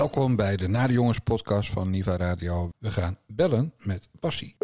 Welkom bij de Na de Jongens podcast van Niva Radio. We gaan bellen met Bassie.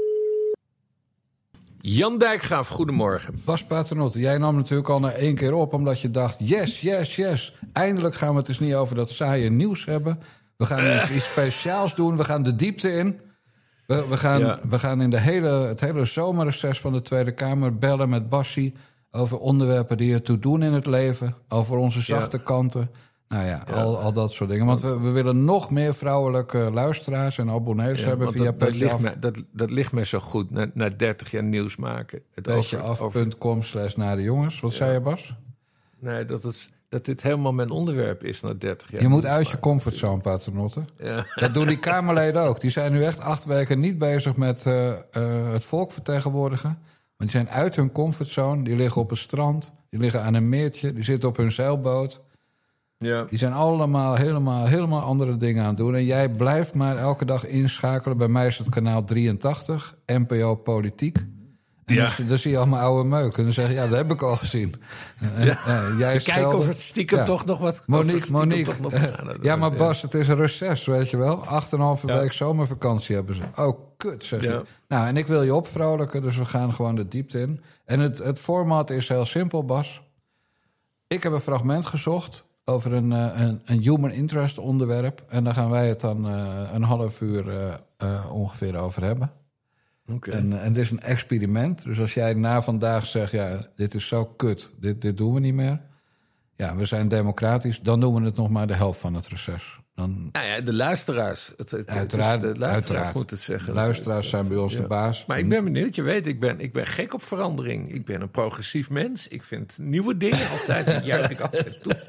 Jan Dijkgraaf, goedemorgen. Bas Paternotte, jij nam natuurlijk al na 1 keer op... omdat je dacht, yes. Eindelijk gaan we het dus niet over dat saaie nieuws hebben. We gaan iets speciaals doen. We gaan de diepte in. We gaan in het hele zomerreces van de Tweede Kamer bellen met Bassie... over onderwerpen die ertoe doen in het leven. Over onze zachte kanten. Nou ja, al dat soort dingen. Want we willen nog meer vrouwelijke luisteraars en abonnees hebben via dat ligt me zo goed, na 30 jaar nieuws maken. petjeaf.com/nadejongens. Wat zei je, Bas? Nee, dat dit helemaal mijn onderwerp is na 30 jaar. Je moet uit je comfortzone, Paternotte. Ja. Dat doen die Kamerleden ook. Die zijn nu echt 8 weken niet bezig met het volk vertegenwoordigen. Want die zijn uit hun comfortzone. Die liggen op een strand. Die liggen aan een meertje. Die zitten op hun zeilboot. Ja. Die zijn allemaal helemaal andere dingen aan het doen. En jij blijft maar elke dag inschakelen. Bij mij is het kanaal 83, NPO Politiek. En dan zie je allemaal oude meuk. En dan zeg je, dat heb ik al gezien. Kijken of het stiekem toch nog wat... Monique. Maar Bas, het is een reces, weet je wel. 8,5 week zomervakantie hebben ze. Oh, kut, zeg je. Nou, en ik wil je opvrolijken, dus we gaan gewoon de diepte in. En het format is heel simpel, Bas. Ik heb een fragment gezocht... over een human interest onderwerp. En daar gaan wij het dan een half uur ongeveer over hebben. Okay. En het is een experiment. Dus als jij na vandaag zegt... dit is zo kut, dit doen we niet meer. Ja, we zijn democratisch. Dan doen we het nog maar de helft van het reces. De luisteraars. Uiteraard. Moet het zeggen. De luisteraars zijn bij ons de baas. Maar ik ben benieuwd. Je weet, ik ben gek op verandering. Ik ben een progressief mens. Ik vind nieuwe dingen altijd. Dat juich ik altijd toe.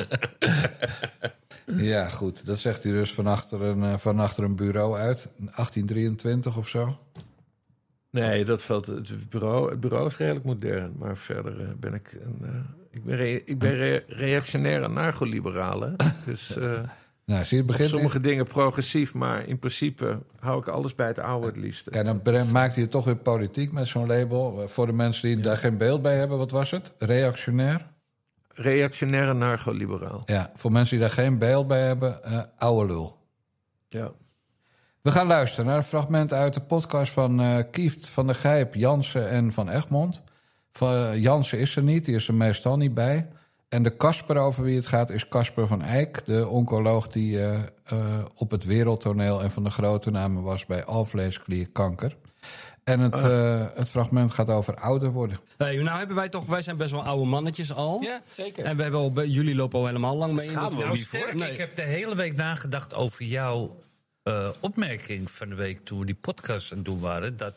Ja, goed. Dat zegt hij dus van achter een bureau uit. 1823 of zo. Nee, het bureau is redelijk modern. Maar verder ben ik ik ben reactionair anarcho-liberaal. Dus zie je, begint sommige dingen progressief, maar in principe hou ik alles bij het oude het liefst. Ja, dan maakt hij het toch weer politiek met zo'n label. Voor de mensen die daar geen beeld bij hebben, wat was het? Reactionair? Reactionair anarcho-liberaal. Ja, voor mensen die daar geen beeld bij hebben, oude lul. Ja. We gaan luisteren naar een fragment uit de podcast van Kieft, Van der Gijp, Jansen en Van Egmond. Jansen is er niet, die is er meestal niet bij. En de Casper over wie het gaat is Casper van Eyck, de oncoloog die op het wereldtoneel en van de grote namen was bij alvleesklierkanker. En het fragment gaat over ouder worden. Nou hebben wij zijn best wel oude mannetjes al. Ja, zeker. En we hebben jullie lopen al helemaal lang mee. Ik heb de hele week nagedacht over jouw opmerking van de week toen we die podcast aan het doen waren. Dat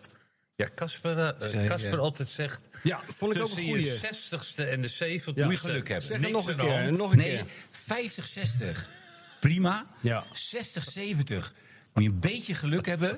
Casper altijd zegt... Ja, vond ik ook een goeie. Tussen je 60ste en de 70 moet je geluk hebben. Zeg niks nog een keer. Nog een keer. 50, 60. Prima. Ja. 60, 70. Moet je een beetje geluk hebben.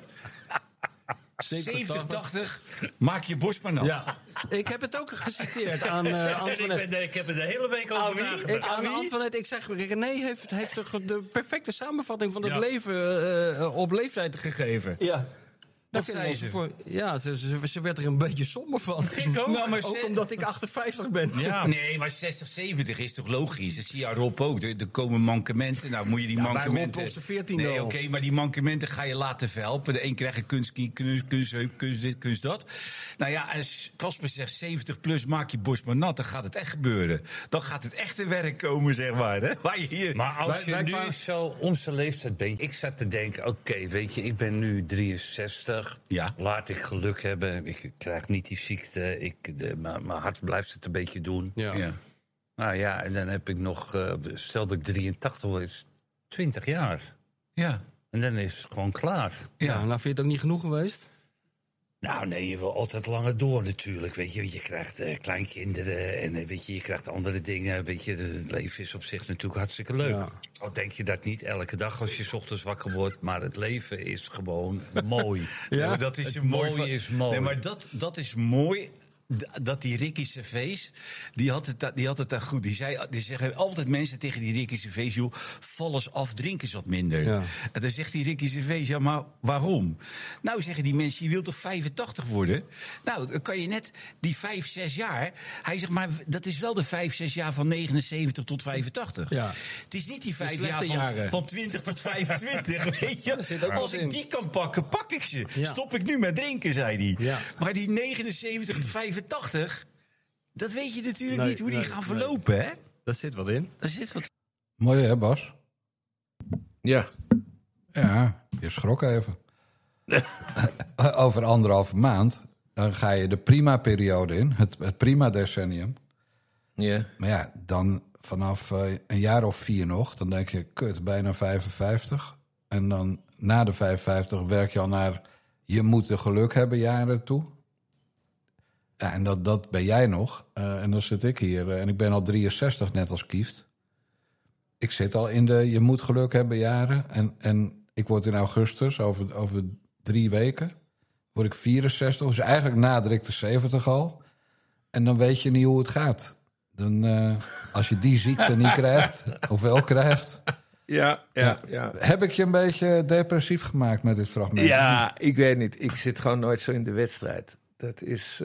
70, 80. Maak je borst maar nat. Ja. Ik heb het ook geciteerd aan Antoinette. Ik heb er de hele week over nagedacht. Aan Antoinette, ik zeg, René heeft de perfecte samenvatting van het leven op leeftijd gegeven. Ja. Dat zei ze. Ze werd er een beetje somber van. Ik ook. Nou, ook omdat ik 58 ben. Ja. Nee, maar 60, 70 is toch logisch? Dat zie je aan Rob ook. Er komen mankementen. Nou, moet je die mankementen... Rob op zijn 14e Nee, oké, maar die mankementen ga je laten verhelpen. De een krijgt een kunstheup, kunst dit, kunst dat. Nou ja, als Casper zegt 70 plus, maak je borst maar nat. Dan gaat het echt gebeuren. Dan gaat het echte werk komen, zeg maar. Hè? Waar je hier... Maar als je nu zo onze leeftijd bent... Ik zat te denken, oké, weet je, ik ben nu 63... Ja. Laat ik geluk hebben. Ik krijg niet die ziekte. Mijn hart blijft het een beetje doen. Ja. Nou ja, en dan heb ik nog... stel dat ik 83 word, is 20 jaar. Ja. En dan is het gewoon klaar. Ja, nou vind je het ook niet genoeg geweest? Nou nee, je wil altijd langer door natuurlijk. Weet je krijgt kleinkinderen en weet je krijgt andere dingen. Weet je, het leven is op zich natuurlijk hartstikke leuk. Ja. Al denk je dat niet elke dag als je 's ochtends wakker wordt, maar het leven is gewoon mooi. Ja, dat is het mooi. Mooie is mooi. Nee, maar dat is mooi dat die Ricky Gervais, die had het daar goed. Die zeggen altijd mensen tegen die Ricky Gervais, joh, val eens af, drink eens wat minder. Ja. En dan zegt die Ricky Gervais, ja, maar waarom? Nou, zeggen die mensen, je wilt toch 85 worden? Nou, dan kan je net die 5-6 jaar... Hij zegt, maar dat is wel de 5-6 jaar van 79 tot 85. Ja. Het is niet die 5 jaar van 20 tot 25, weet je? Als ik die kan pakken, pak ik ze. Ja. Stop ik nu met drinken, zei hij. Ja. Maar die 79 tot 85, dat weet je natuurlijk niet hoe die gaan verlopen, hè? Daar zit wat in. Mooi, hè, Bas? Ja. Ja, je schrok even. Over 1,5 maand, dan ga je de prima-periode in. Het prima-decennium. Ja. Maar ja, dan vanaf een jaar of 4 nog, dan denk je, kut, bijna 55. En dan na de 55 werk je al naar je moet de geluk hebben jaren toe. Ja, en dat ben jij nog. En dan zit ik hier. En ik ben al 63, net als Kieft. Ik zit al in de je moet geluk hebben jaren. En ik word in augustus, over 3 weken, word ik 64. Dus eigenlijk nader ik de 70 al. En dan weet je niet hoe het gaat. Dan, als je die ziekte niet krijgt, of wel krijgt... Ja. Heb ik je een beetje depressief gemaakt met dit fragment? Ja, ik weet niet. Ik zit gewoon nooit zo in de wedstrijd. Dat is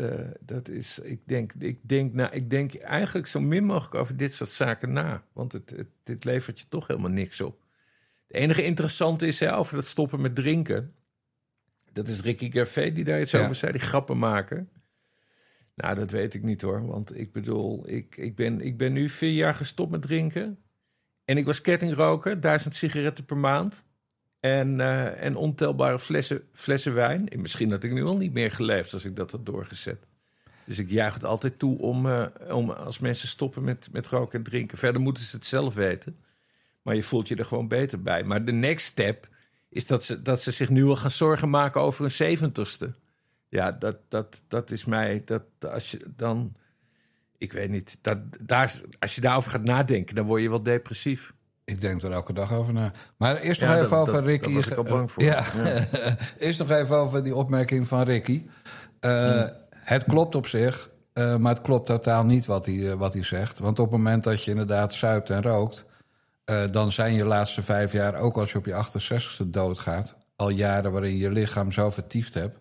ik denk eigenlijk zo min mogelijk over dit soort zaken na. Want dit levert je toch helemaal niks op. Het enige interessante is over dat stoppen met drinken. Dat is Ricky Gervais die daar iets over zei, die grappen maken. Nou, dat weet ik niet hoor. Want ik bedoel, ik ben nu 4 jaar gestopt met drinken. En ik was kettingroker, 1000 sigaretten per maand. En ontelbare flessen wijn. En misschien had ik nu al niet meer geleefd als ik dat had doorgezet. Dus ik juich het altijd toe om als mensen stoppen met roken en drinken. Verder moeten ze het zelf weten. Maar je voelt je er gewoon beter bij. Maar de next step is dat ze zich nu al gaan zorgen maken over een 70ste. Ja, dat is mij... als je dan... Ik weet niet. Als je daarover gaat nadenken, dan word je wel depressief. Ik denk er elke dag over na. Maar eerst nog even over Ricky. Daar was ik al bang voor. Ja. Eerst nog even over die opmerking van Ricky. Het klopt op zich, maar het klopt totaal niet wat hij zegt. Want op het moment dat je inderdaad zuipt en rookt... dan zijn je laatste 5 jaar, ook als je op je 68ste doodgaat... al jaren waarin je lichaam zo vertiefd hebt.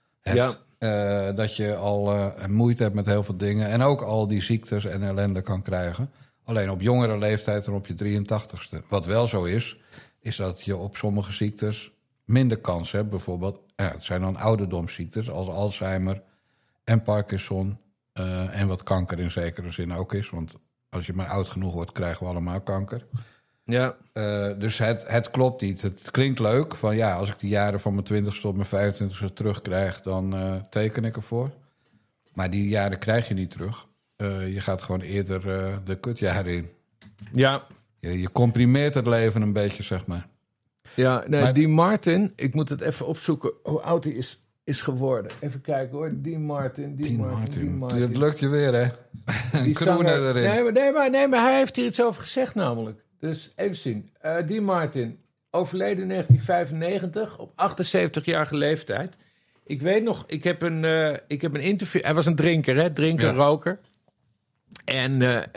Dat je al moeite hebt met heel veel dingen... en ook al die ziektes en ellende kan krijgen. Alleen op jongere leeftijd dan op je 83ste. Wat wel zo is dat je op sommige ziektes minder kans hebt. Bijvoorbeeld, het zijn dan ouderdomsziektes als Alzheimer en Parkinson... en wat kanker in zekere zin ook is. Want als je maar oud genoeg wordt, krijgen we allemaal kanker. Ja. Dus het klopt niet. Het klinkt leuk van ja, als ik die jaren van mijn 20ste tot mijn 25ste terugkrijg, dan teken ik ervoor. Maar die jaren krijg je niet terug. Je gaat gewoon eerder de kutjaren in. Ja. Je comprimeert het leven een beetje, zeg maar. Ja, nee, maar die Martin, ik moet het even opzoeken hoe oud hij is geworden. Even kijken hoor, Dean Martin. Het lukt je weer, hè? Die zanger erin. Nee, maar hij heeft hier iets over gezegd namelijk. Dus even zien. Dean Martin, overleden in 1995 op 78-jarige leeftijd. Ik weet nog, ik heb een interview... Hij was een drinker, hè? Roker. En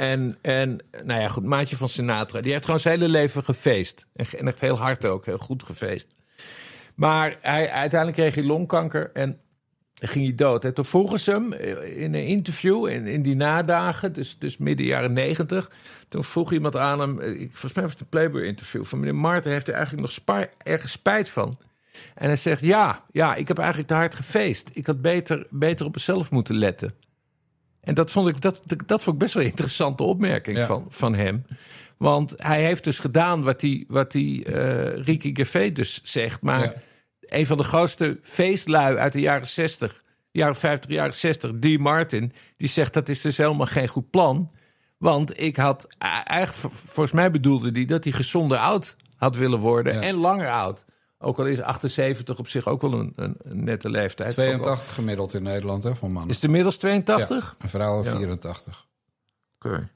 nou ja, goed, maatje van Sinatra. Die heeft gewoon zijn hele leven gefeest. En echt heel hard ook, heel goed gefeest. Maar uiteindelijk kreeg hij longkanker en ging hij dood. En toen vroegen ze hem in een interview, in die nadagen, dus midden jaren 90... toen vroeg iemand aan hem, volgens mij was het een Playboy-interview... van meneer Martin, heeft hij eigenlijk nog ergens spijt van? En hij zegt, ja, ik heb eigenlijk te hard gefeest. Ik had beter op mezelf moeten letten. En dat vond ik best wel een interessante opmerking van hem. Want hij heeft dus gedaan wat die Ricky Gervais dus zegt. Maar een van de grootste feestlui uit de jaren 60, jaren 50, jaren 60, Dean Martin, die zegt dat is dus helemaal geen goed plan. Want ik had eigenlijk, volgens mij bedoelde hij dat hij gezonder oud had willen worden en langer oud. Ook al is 78 op zich ook wel een nette leeftijd. 82 gemiddeld in Nederland, hè, voor mannen. Is het inmiddels 82? Ja, vrouwen 84. Oké.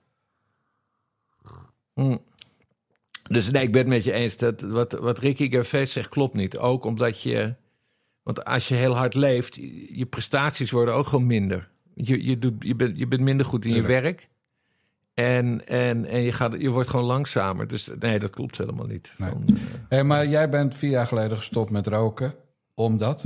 Dus nee, ik ben het met je eens. Dat wat Ricky Gervais zegt klopt niet. Ook omdat want als je heel hard leeft, je prestaties worden ook gewoon minder. Je bent minder goed in je werk. En je wordt gewoon langzamer. Dus nee, dat klopt helemaal niet. Nee. Maar jij bent 4 jaar geleden gestopt met roken. Omdat?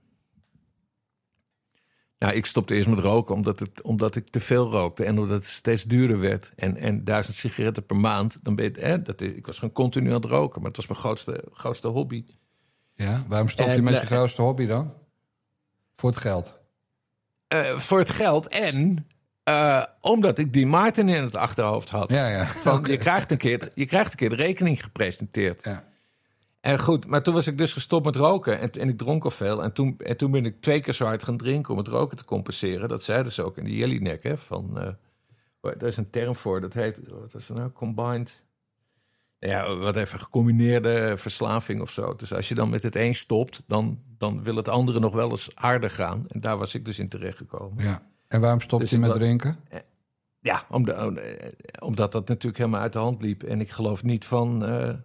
Ja, ik stopte eerst met roken omdat ik te veel rookte. En omdat het steeds duurder werd. En 1000 sigaretten per maand. Dan ben je, ik was gewoon continu aan het roken. Maar het was mijn grootste hobby. Ja, waarom stop je met je grootste hobby dan? Voor het geld? Voor het geld en... omdat ik Dean Martin in het achterhoofd had. Ja. Okay. Je krijgt een keer de rekening gepresenteerd. Ja. En goed, maar toen was ik dus gestopt met roken. En ik dronk al veel. En toen ben ik 2 keer zo hard gaan drinken om het roken te compenseren. Dat zeiden ze ook in die Jellinek. Daar is een term voor. Dat heet, wat is dat nou? Combined... Ja, wat even gecombineerde verslaving of zo. Dus als je dan met het een stopt, dan wil het andere nog wel eens harder gaan. En daar was ik dus in terechtgekomen. Ja. En waarom stopte je met drinken? Ja, omdat dat natuurlijk helemaal uit de hand liep. En ik geloof niet van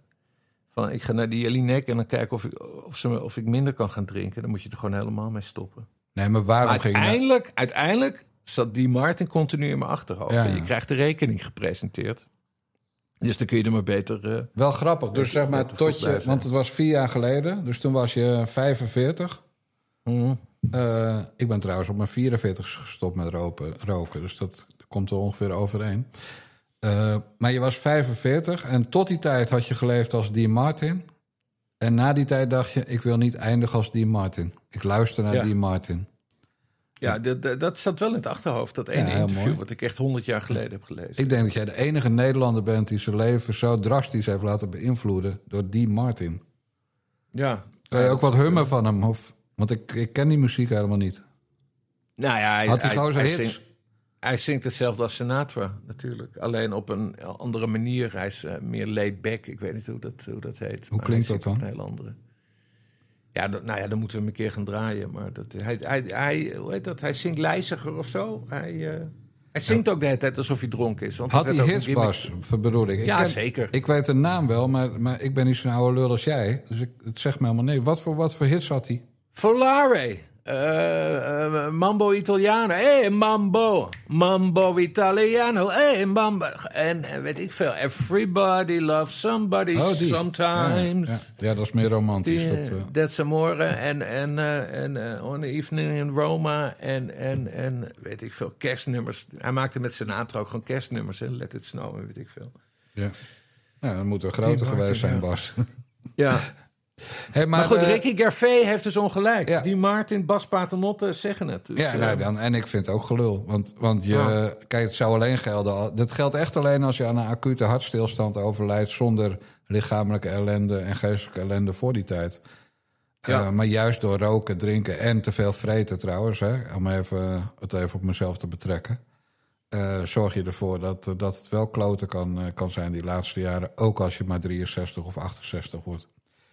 ik ga naar die Jellinek en dan kijken of ik minder kan gaan drinken. Dan moet je er gewoon helemaal mee stoppen. Nee, maar waarom ging je... Uiteindelijk zat die Martin continu in mijn achterhoofd. Ja. En je krijgt de rekening gepresenteerd. Dus dan kun je er maar beter... Wel grappig. Dus zeg maar tot je... Want het was 4 jaar geleden. Dus toen was je 45. Mm. Ik ben trouwens op mijn 44 gestopt met roken. Dus dat komt er ongeveer overeen. Maar je was 45 en tot die tijd had je geleefd als Dean Martin. En na die tijd dacht je, ik wil niet eindigen als Dean Martin. Ik luister naar Dean Martin. Ja, dat zat wel in het achterhoofd. Dat ene interview mooi. Wat ik echt 100 jaar geleden heb gelezen. Ik denk dat jij de enige Nederlander bent die zijn leven zo drastisch heeft laten beïnvloeden door Dean Martin. Ja. Kan je ook wat hummen van hem? Want ik ken die muziek helemaal niet. Nou ja, had hij gozer hits? Hij zingt hetzelfde als Sinatra, natuurlijk. Alleen op een andere manier. Hij is meer laid back. Ik weet niet hoe dat heet. Hoe klinkt dat dan? Een heel andere. Ja, dan moeten we hem een keer gaan draaien. Maar hoe heet dat? Hij zingt lijziger of zo. Hij zingt ook de hele tijd alsof hij dronken is. Want had hij hits, Bas? Bedoel ik. Ja, zeker. Ik weet de naam wel, maar ik ben niet zo'n oude lul als jij. Dus het zegt me helemaal nee. Wat voor hits had hij? Volare. Mambo Italiano. Mambo Italiano. Mambo. En weet ik veel. Everybody loves somebody sometimes. Ja, dat is meer romantisch. That's Amore. En On the Evening in Roma. En weet ik veel. Kerstnummers. Hij maakte met Sinatra ook gewoon kerstnummers. Hè? Let It Snow en weet ik veel. Ja. Nou, dat moet een groter geweest zijn, Bas. Ja. Hey, maar goed, Ricky Gervais heeft dus ongelijk. Ja. Die Martin, Bas Paternotte zeggen het. Dus, en ik vind het ook gelul. Want kijk, het zou alleen gelden... Dat geldt echt alleen als je aan een acute hartstilstand overlijdt... zonder lichamelijke ellende en geestelijke ellende voor die tijd. Ja. Maar juist door roken, drinken en te veel vreten trouwens... Hè, om het even op mezelf te betrekken... zorg je ervoor dat het wel kloten kan zijn die laatste jaren... ook als je maar 63 of 68 wordt.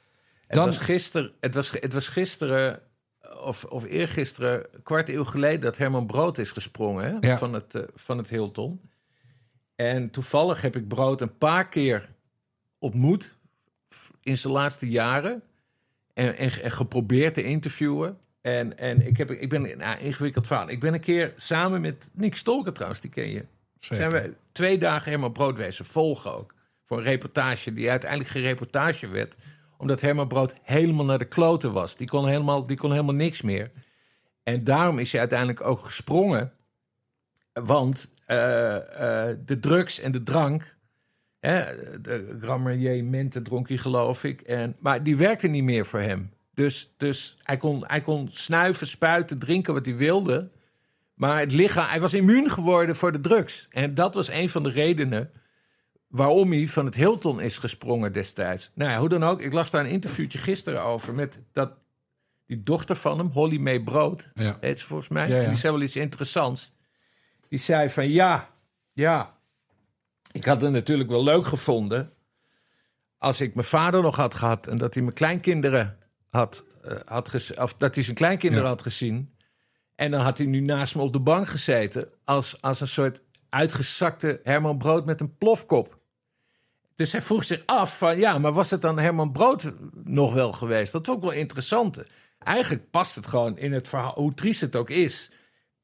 Het was gisteren, of eergisteren, 15 jaar geleden... dat Herman Brood is gesprongen van het Hilton. En toevallig heb ik Brood een paar keer ontmoet... in zijn laatste jaren. En geprobeerd te interviewen. En ik ben een ingewikkeld verhaal. Ik ben een keer samen met Nick Stolker trouwens, die ken je. Zeker. Zijn we 2 dagen Herman Brood wezen volgen ook. Voor een reportage die uiteindelijk geen reportage werd... omdat Herman Brood helemaal naar de kloten was. Die kon helemaal niks meer. En daarom is hij uiteindelijk ook gesprongen. Want de drugs en de drank... de Grand Marnier Mente dronk hij, geloof ik. Maar die werkte niet meer voor hem. Dus hij kon snuiven, spuiten, drinken wat hij wilde. Maar het lichaam, hij was immuun geworden voor de drugs. En dat was een van de redenen... waarom hij van het Hilton is gesprongen destijds. Nou ja, hoe dan ook. Ik las daar een interviewtje gisteren over... met die dochter van hem, Holly May Brood... heet ze volgens mij. Ja. Die zei wel iets interessants. Die zei van ja... ik had het natuurlijk wel leuk gevonden... als ik mijn vader nog had gehad... en dat hij mijn kleinkinderen had zijn kleinkinderen had gezien... en dan had hij nu naast me op de bank gezeten... als een soort uitgezakte Herman Brood met een plofkop. Dus hij vroeg zich af van... maar was het dan Herman Brood nog wel geweest? Dat is ook wel interessant. Eigenlijk past het gewoon in het verhaal... hoe triest het ook is...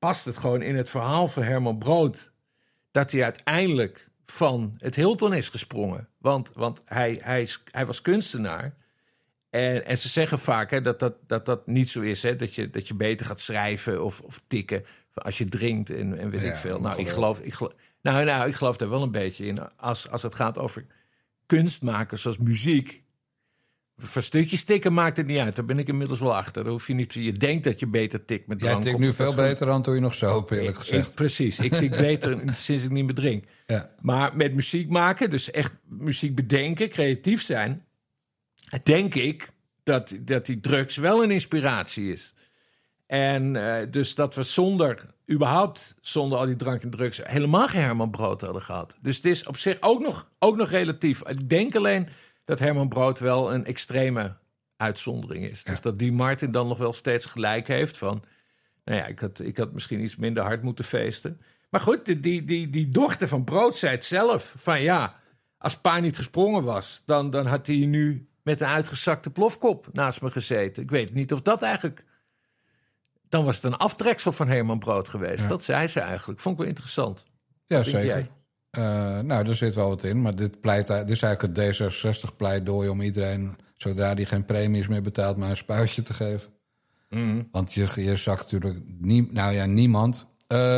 past het gewoon in het verhaal van Herman Brood dat hij uiteindelijk van het Hilton is gesprongen. Want hij was kunstenaar. En ze zeggen vaak hè, dat niet zo is. Hè, dat je beter gaat schrijven of tikken als je drinkt en weet ik veel. Nou, ik geloof daar wel een beetje in. Als het gaat over kunst maken zoals muziek. Voor stukjes tikken maakt het niet uit. Daar ben ik inmiddels wel achter. Daar hoef je niet. Je denkt dat je beter tikt met drank. Jij tikt nu veel beter dan toen je nog zo, eerlijk gezegd. Precies. Ik tik beter sinds ik niet meer drink. Ja. Maar met muziek maken, dus echt muziek bedenken, creatief zijn, denk ik dat die drugs wel een inspiratie is. En dus dat we zonder al die drank en drugs helemaal geen Herman Brood hadden gehad. Dus het is op zich ook nog relatief. Ik denk alleen dat Herman Brood wel een extreme uitzondering is. Ja. Dus dat Dean Martin dan nog wel steeds gelijk heeft van, nou ja, ik had misschien iets minder hard moeten feesten. Maar goed, die dochter van Brood zei het zelf. Van ja, als pa niet gesprongen was, dan had hij nu met een uitgezakte plofkop naast me gezeten. Ik weet niet of dat eigenlijk... Dan was het een aftreksel van Herman Brood geweest. Ja. Dat zei ze eigenlijk. Vond ik wel interessant. Ja, zeker. Nou, er zit wel wat in. Maar dit is eigenlijk het D66-pleidooi om iedereen, zodra die geen premies meer betaalt, maar een spuitje te geven. Mm. Want je zakt natuurlijk niemand.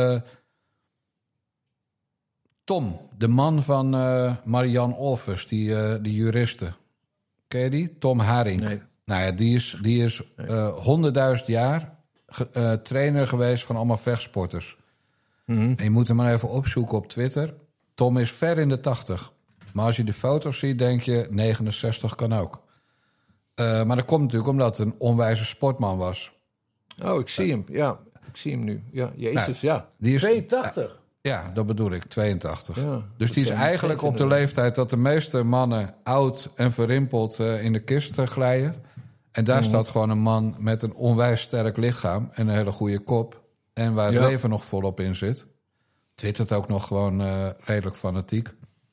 Tom, de man van Marianne Olvers, die juriste. Ken je die? Tom Haring. Nee. Nou ja, die is 100.000 jaar trainer geweest van allemaal vechtsporters. Mm-hmm. En je moet hem maar even opzoeken op Twitter. Tom is ver in de 80. Maar als je de foto's ziet, denk je 69 kan ook. Maar dat komt natuurlijk omdat het een onwijze sportman was. Oh, ik zie hem. Ja, ik zie hem nu. Ja, Jezus, ja. Die is 82. Ja, dat bedoel ik, 82. Ja, dus die is eigenlijk op de leeftijd dat de meeste mannen oud en verrimpeld in de kist glijden. En daar staat gewoon een man met een onwijs sterk lichaam en een hele goede kop. En waar het leven nog volop in zit. Twittert ook nog gewoon redelijk fanatiek.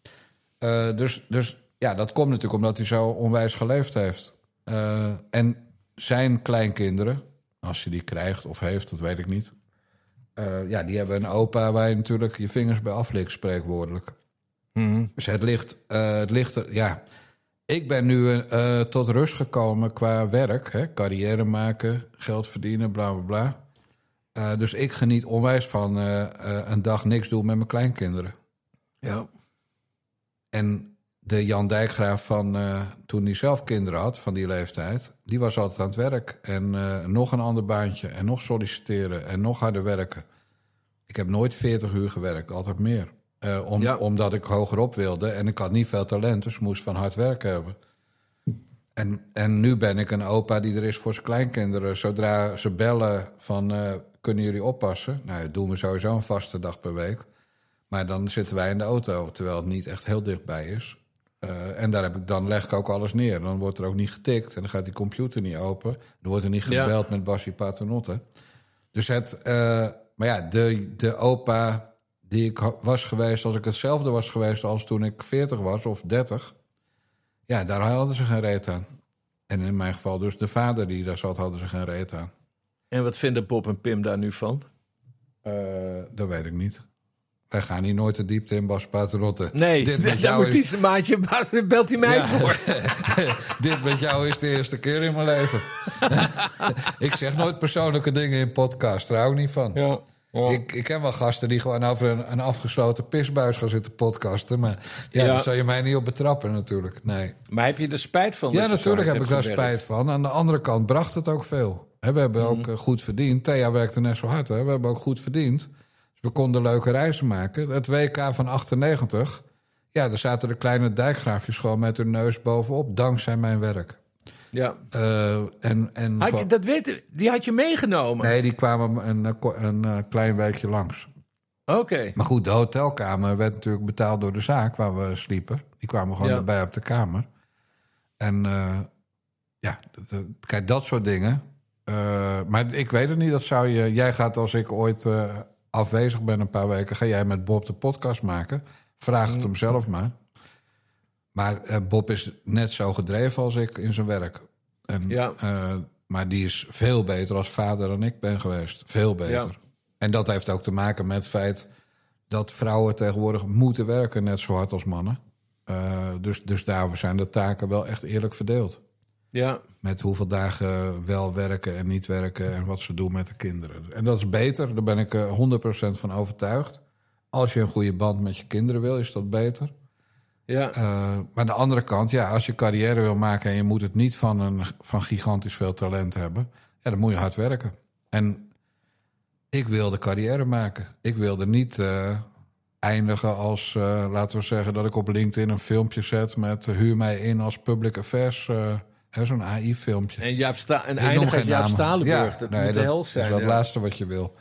Dus ja, dat komt natuurlijk omdat hij zo onwijs geleefd heeft. En zijn kleinkinderen, als je die krijgt of heeft, dat weet ik niet. Die hebben een opa waar je natuurlijk je vingers bij aflikt, spreekwoordelijk. Mm-hmm. Dus het ligt ja. Ik ben nu tot rust gekomen qua werk. Hè, carrière maken, geld verdienen, bla bla bla. Dus ik geniet onwijs van een dag niks doen met mijn kleinkinderen. Ja. En de Jan Dijkgraaf van toen hij zelf kinderen had, van die leeftijd, die was altijd aan het werk. En nog een ander baantje en nog solliciteren en nog harder werken. Ik heb nooit 40 uur gewerkt, altijd meer. Omdat ik hogerop wilde en ik had niet veel talent, dus moest van hard werken hebben. En nu ben ik een opa die er is voor zijn kleinkinderen. Zodra ze bellen van, kunnen jullie oppassen? Nou, dat doen we sowieso een vaste dag per week. Maar dan zitten wij in de auto, terwijl het niet echt heel dichtbij is. En dan leg ik ook alles neer. Dan wordt er ook niet getikt en dan gaat die computer niet open. Dan wordt er niet gebeld met Bassie Paternotte. Dus maar ja, de opa die ik was geweest, als ik hetzelfde was geweest als toen ik 40 was of 30... ja, daar hadden ze geen reet aan. En in mijn geval dus de vader die daar zat, hadden ze geen reet aan. En wat vinden Bob en Pim daar nu van? Dat weet ik niet. Wij gaan hier nooit de diepte in, Bas Paternotte. Nee, daar moet hij zijn maatje, belt hij mij voor. Dit met jou is de eerste keer in mijn leven. Ik zeg nooit persoonlijke dingen in podcast, daar hou ik niet van. Ja. Ja. Ik ken wel gasten die gewoon over een afgesloten pisbuis gaan zitten podcasten. Maar daar zou je mij niet op betrappen natuurlijk. Nee. Maar heb je er spijt van? Ja, natuurlijk heb ik daar spijt van. Aan de andere kant bracht het ook veel. We hebben ook goed verdiend. Thea werkte net zo hard. We hebben ook goed verdiend. Dus we konden leuke reizen maken. Het WK van 98. Ja, daar zaten de kleine dijkgraafjes gewoon met hun neus bovenop. Dankzij mijn werk. Ja. Die had je meegenomen? Nee, die kwamen een klein weekje langs. Oké. Maar goed, de hotelkamer werd natuurlijk betaald door de zaak waar we sliepen. Die kwamen gewoon erbij op de kamer. En kijk, dat soort dingen. Maar ik weet het niet, dat zou je... Jij gaat, als ik ooit afwezig ben een paar weken, ga jij met Bob de podcast maken. Vraag het hem zelf maar. Maar Bob is net zo gedreven als ik in zijn werk. Maar die is veel beter als vader dan ik ben geweest. Veel beter. En dat heeft ook te maken met het feit dat vrouwen tegenwoordig moeten werken net zo hard als mannen. Dus daarvoor zijn de taken wel echt eerlijk verdeeld. Ja. Met hoeveel dagen wel werken en niet werken en wat ze doen met de kinderen. En dat is beter, daar ben ik 100% van overtuigd. Als je een goede band met je kinderen wil, is dat beter. Ja. Maar aan de andere kant, als je carrière wil maken en je moet het niet van gigantisch veel talent hebben, dan moet je hard werken. En ik wilde carrière maken. Ik wilde niet eindigen als, laten we zeggen, dat ik op LinkedIn een filmpje zet met huur mij in als public affairs, zo'n AI-filmpje. En Jaap Stalenburg, dat moet de hel zijn. Dat is het laatste wat je wil.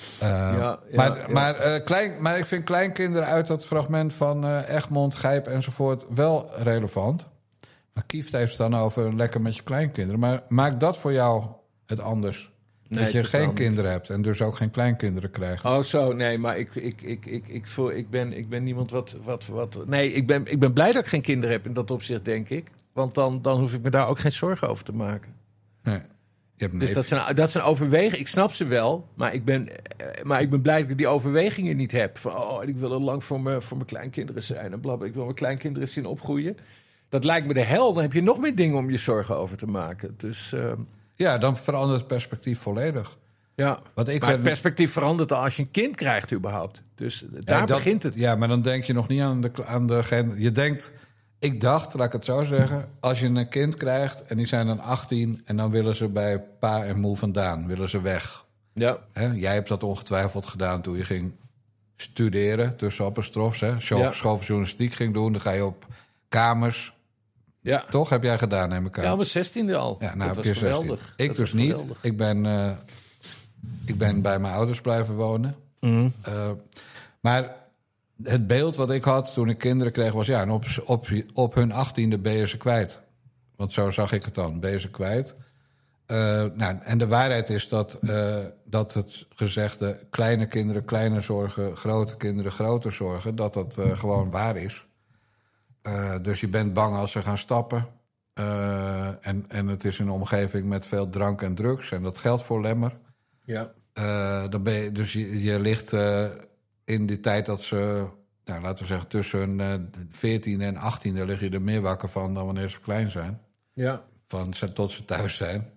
Maar ik vind kleinkinderen uit dat fragment van Egmond, Gijp enzovoort wel relevant. Maar Kieft heeft het dan over lekker met je kleinkinderen. Maar maakt dat voor jou het anders? Nee, dat je geen kinderen hebt en dus ook geen kleinkinderen krijgt. Oh zo, nee, maar ik ben niemand wat... Nee, ik ben blij dat ik geen kinderen heb in dat opzicht, denk ik. Want dan hoef ik me daar ook geen zorgen over te maken. Nee. Dus dat zijn overwegingen. Ik snap ze wel, maar ik ben blij dat ik die overwegingen niet heb. Van, ik wil er lang voor mijn kleinkinderen zijn en blablabla. Ik wil mijn kleinkinderen zien opgroeien. Dat lijkt me de hel. Dan heb je nog meer dingen om je zorgen over te maken. Dus... Ja, dan verandert het perspectief volledig. Ja, maar het perspectief verandert al als je een kind krijgt überhaupt. Dus daar begint het. Ja, maar dan denk je nog niet aan degene... Je denkt, ik dacht, laat ik het zo zeggen, als je een kind krijgt en die zijn dan 18 en dan willen ze bij pa en moe vandaan, willen ze weg. Ja. Jij hebt dat ongetwijfeld gedaan toen je ging studeren, tussen apostrofs, school voor journalistiek ging doen. Dan ga je op kamers. Ja. Toch heb jij gedaan, neem ik aan. Ja, maar 16e al. Ja, nou, dat was geweldig. Ik dus niet. Ik ben bij mijn ouders blijven wonen. Mm. Maar het beeld wat ik had toen ik kinderen kreeg was... ja, en op hun 18e ben je ze kwijt. Want zo zag ik het dan, ben je ze kwijt. En de waarheid is dat het gezegde... kleine kinderen, kleine zorgen, grote kinderen, grote zorgen... dat gewoon waar is. Dus je bent bang als ze gaan stappen. En het is een omgeving met veel drank en drugs. En dat geldt voor Lemmer. Ja. Dan ben je, dus je ligt in die tijd dat ze... Nou, laten we zeggen, tussen hun 14 en 18... daar lig je er meer wakker van dan wanneer ze klein zijn. Ja. Tot ze thuis zijn.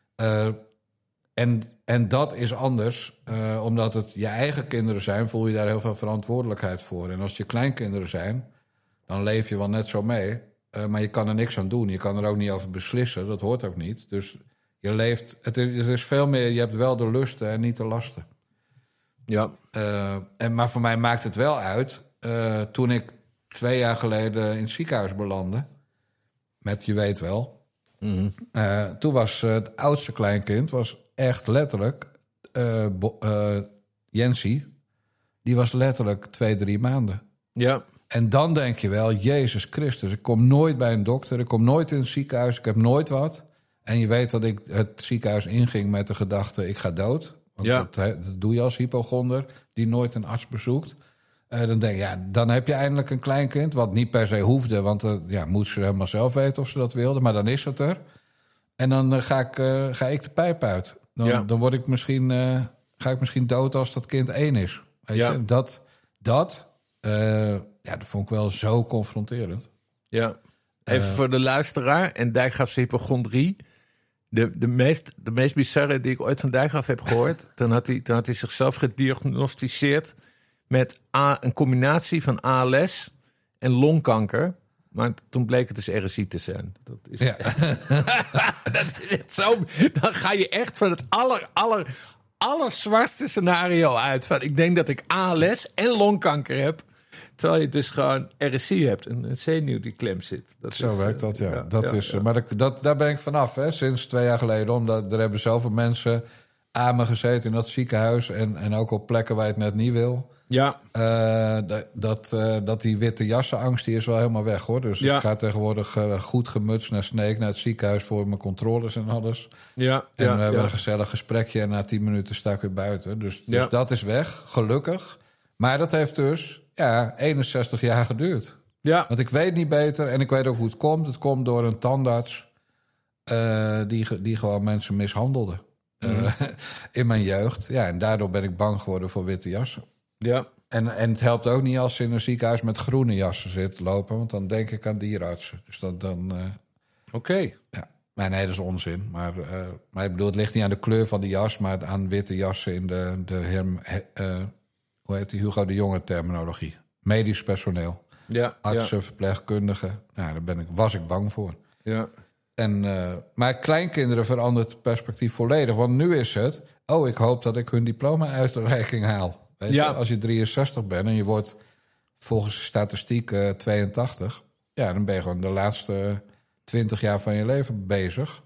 En dat is anders. Omdat het je eigen kinderen zijn... voel je daar heel veel verantwoordelijkheid voor. En als het je kleinkinderen zijn... dan leef je wel net zo mee. Maar je kan er niks aan doen. Je kan er ook niet over beslissen. Dat hoort ook niet. Dus je leeft... Het is veel meer... Je hebt wel de lusten en niet de lasten. Ja. Maar voor mij maakt het wel uit... toen ik 2 jaar geleden in het ziekenhuis belandde... met je weet wel... Mm-hmm. Toen was het oudste kleinkind... was echt letterlijk... Jensie... die was letterlijk 2-3 maanden. Ja. En dan denk je wel, Jezus Christus... ik kom nooit bij een dokter, ik kom nooit in het ziekenhuis... ik heb nooit wat. En je weet dat ik het ziekenhuis inging met de gedachte... ik ga dood. Want dat doe je als hypochonder... die nooit een arts bezoekt. Dan denk je, dan heb je eindelijk een kleinkind... wat niet per se hoefde, want moet ze helemaal zelf weten... of ze dat wilde, maar dan is het er. En dan ga ik de pijp uit. Dan word ik ga ik misschien dood als dat kind 1 is. Weet je? Dat vond ik wel zo confronterend. Ja. Even voor de luisteraar. En Dijkgraafse hypochondrie. De meest bizarre die ik ooit van Dijkgraaf heb gehoord. Toen had hij zichzelf gediagnosticeerd met een combinatie van ALS en longkanker. Maar toen bleek het dus RSI te zijn. Dat is, dat is echt zo. Dan ga je echt van het allerzwartste scenario uit. Van, ik denk dat ik ALS en longkanker heb. Terwijl je dus gewoon RSI hebt. Een zenuw die klem zit. Zo werkt dat, ja. Maar daar ben ik vanaf, sinds 2 jaar geleden. Omdat er hebben zoveel mensen aan me gezeten in dat ziekenhuis. En ook op plekken waar je het net niet wil. Ja. Dat die witte jassenangst, die is wel helemaal weg, hoor. Dus ik ga tegenwoordig goed gemutst naar Sneek, naar het ziekenhuis... voor mijn controles en alles. Ja. En we hebben een gezellig gesprekje... en na 10 minuten sta ik weer buiten. Dus dat is weg, gelukkig. Maar dat heeft dus 61 jaar geduurd. Ja. Want ik weet niet beter en ik weet ook hoe het komt. Het komt door een tandarts die gewoon mensen mishandelde. in mijn jeugd. Ja, en daardoor ben ik bang geworden voor witte jassen. Ja. En het helpt ook niet als ze in een ziekenhuis met groene jassen zit lopen... want dan denk ik aan dierenartsen. Dus dan Oké. Ja. Maar nee, dat is onzin. Maar ik bedoel, het ligt niet aan de kleur van de jas... maar aan witte jassen in hoe heet die, Hugo de Jonge terminologie. Medisch personeel. Ja. Artsen, verpleegkundigen. Nou, daar was ik bang voor. Ja. Maar kleinkinderen verandert het perspectief volledig. Want nu is het... ik hoop dat ik hun diploma-uitreiking haal. Weet je? Als je 63 bent en je wordt volgens de statistiek 82... ja, dan ben je gewoon de laatste 20 jaar van je leven bezig.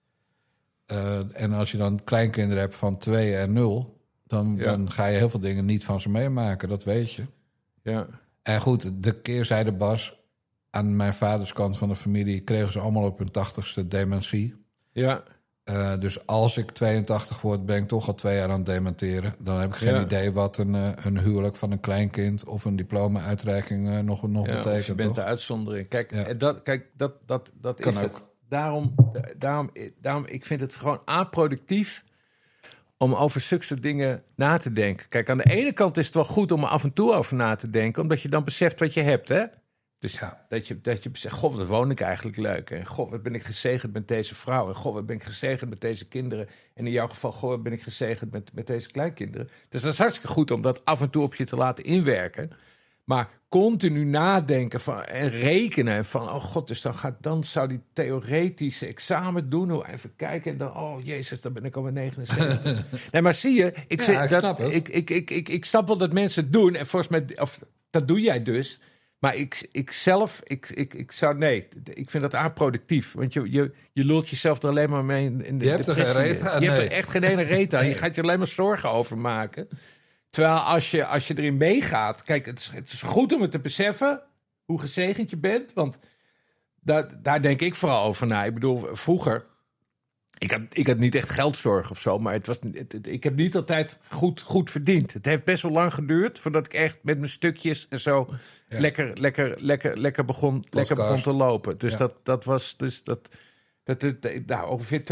En als je dan kleinkinderen hebt van 2 en 0... dan ga je heel veel dingen niet van ze meemaken. Dat weet je. Ja. En goed, de keerzijde, Bas... aan mijn vaders kant van de familie... kregen ze allemaal op hun 80ste dementie. Ja. Dus als ik 82 word, ben ik toch al 2 jaar aan het dementeren. Dan heb ik geen idee wat een huwelijk van een kleinkind... of een diploma-uitreiking nog betekent. Je bent toch? de uitzondering. Kijk, dat kan is ook. het. Daarom, ik vind het gewoon aproductief... om over zulke soort dingen na te denken. Kijk, aan de ene kant is het wel goed om er af en toe over na te denken... omdat je dan beseft wat je hebt, hè? Dus dat je beseft, god, wat woon ik eigenlijk leuk. En god, wat ben ik gezegend met deze vrouw. En god, wat ben ik gezegend met deze kinderen. En in jouw geval, god, wat ben ik gezegend met deze kleinkinderen. Dus dat is hartstikke goed om dat af en toe op je te laten inwerken. Maar continu nadenken en rekenen van... oh god, dus dan zou die theoretische examen doen. Even kijken en dan... oh jezus, dan ben ik alweer 79. Nee, maar zie je... Ik snap wel dat mensen het doen. En volgens mij... dat doe jij dus... Maar ik zou... Nee, ik vind dat aproductief. Want je lult jezelf er alleen maar mee in de... Je hebt er geen reet aan. Je hebt er echt geen ene reet aan. Je gaat je alleen maar zorgen over maken. Terwijl als je erin meegaat... Kijk, het is goed om het te beseffen... hoe gezegend je bent. Want daar denk ik vooral over na. Ik bedoel, vroeger... Ik had niet echt geldzorg of zo, maar ik heb niet altijd goed verdiend. Het heeft best wel lang geduurd voordat ik echt met mijn stukjes en zo lekker begon te lopen. Dus dat was ongeveer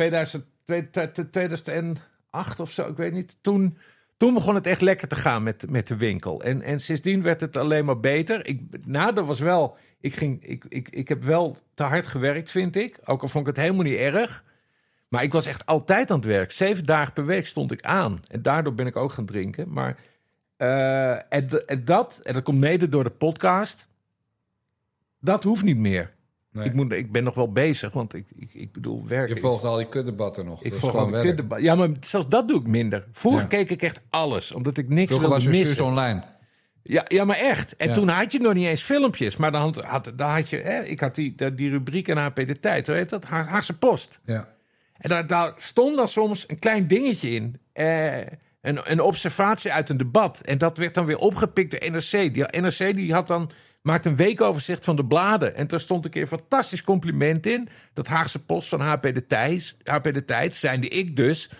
2008 of zo, ik weet niet. Toen begon het echt lekker te gaan met de winkel. En sindsdien werd het alleen maar beter. Ik heb wel te hard gewerkt, vind ik. Ook al vond ik het helemaal niet erg. Maar ik was echt altijd aan het werk. 7 dagen per week stond ik aan. En daardoor ben ik ook gaan drinken. Maar dat komt mede door de podcast. Dat hoeft niet meer. Nee. Ik ben nog wel bezig, want ik bedoel werken. Je volgt al die kutdebatten nog. Ik volg al die kutdebatten. Ja, maar zelfs dat doe ik minder. Vroeger keek ik echt alles, omdat ik niks wilde missen. Vroeger was je online. Ja, maar echt. En toen had je nog niet eens filmpjes. Maar dan had je... ik had die rubriek in HP De Tijd. Hoe heet dat? Haagse Post. Ja. En daar stond dan soms een klein dingetje in. Een observatie uit een debat. En dat werd dan weer opgepikt door NRC. Die NRC maakte een weekoverzicht van de bladen. En daar stond een keer een fantastisch compliment in. Dat Haagse Post van HP De Tijd, zijnde ik dus...